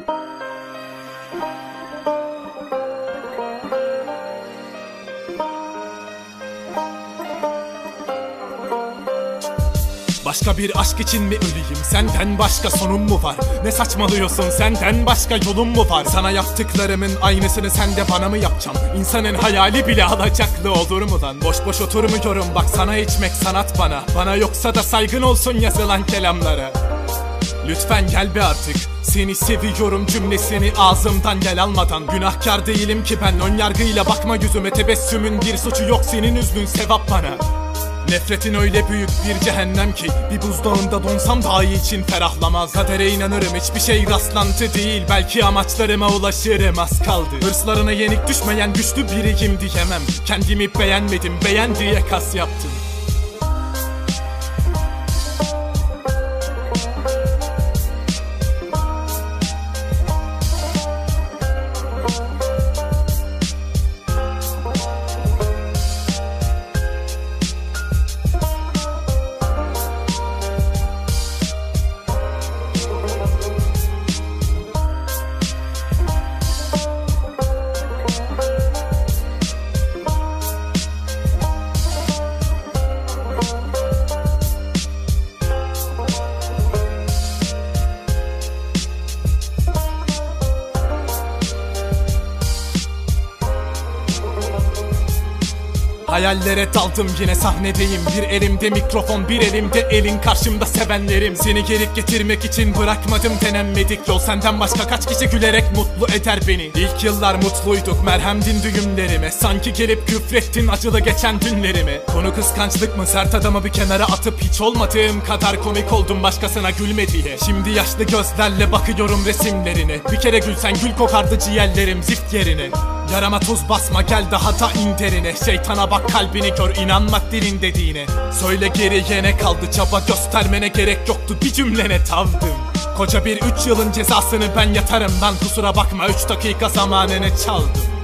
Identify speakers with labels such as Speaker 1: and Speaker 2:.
Speaker 1: Başka bir aşk için mi öleyim? Senden başka sonum mu var? Ne saçmalıyorsun? Senden başka yolum mu var? Sana yaptıklarımın aynısını sen de bana mı yapacaksın? İnsanın hayali bile alacaklı olur mu lan? Boş boş oturmuyorum bak, sana içmek sanat bana. Bana yoksa da saygın olsun yazılan kelamlara. Lütfen gel be artık, seni seviyorum cümlesini ağzımdan gel almadan. Günahkar değilim ki ben, ön yargıyla bakma yüzüme. Tebessümün bir suçu yok, senin üzgün sevap bana. Nefretin öyle büyük bir cehennem ki bir buzdağında donsam daha iyi için ferahlamaz. Kadere inanırım, hiçbir şey rastlantı değil, belki amaçlarıma ulaşırım az kaldı. Hırslarına yenik düşmeyen güçlü biriyim diyemem. Kendimi beğenmedim, beğen diye kas yaptım. Hayallere daldım yine sahnedeyim. Bir elimde mikrofon, bir elimde elin, karşımda sevenlerim. Seni geri getirmek için bırakmadım denenmedik yol. Senden başka kaç kişi gülerek mutlu eder beni? İlk yıllar mutluyduk, merhemdin düğümlerime. Sanki gelip küfrettin acılı geçen günlerimi. Konu kıskançlık mı? Sert adamı bir kenara atıp hiç olmadığım kadar komik oldum başkasına gülme diye. Şimdi yaşlı gözlerle bakıyorum resimlerine. Bir kere gülsen gül kokardı ciğerlerim zift yerine. Yarama tuz basma, gel daha da in derine. Şeytana bak, kalbini kör, inanmak dilin dediğine. Söyle geriye ne kaldı, çaba göstermene gerek yoktu, bir cümlene tavdım. Koca bir 3 yılın cezasını ben yatarım lan, kusura bakma 3 dakika zamanını çaldım.